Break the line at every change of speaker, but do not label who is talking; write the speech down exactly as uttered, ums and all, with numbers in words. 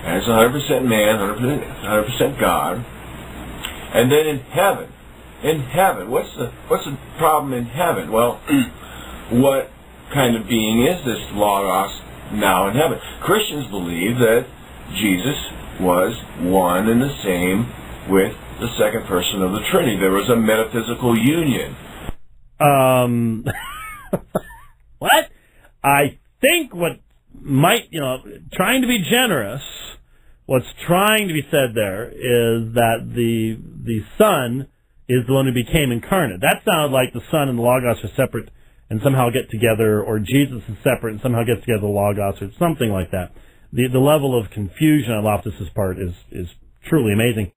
as one hundred percent man, one hundred percent God. And then in heaven, in heaven, what's the what's the problem in heaven? Well, what kind of being is this Logos now in heaven? Christians believe that Jesus was one and the same with the second person of the Trinity. There was a metaphysical union.
Um, what? I think what might, you know, trying to be generous, what's trying to be said there is that the the Son is the one who became incarnate. That sounded like the Son and the Logos are separate and somehow get together, or Jesus is separate and somehow gets together the Logos, or something like that. The the level of confusion on Loftus's part is is truly amazing.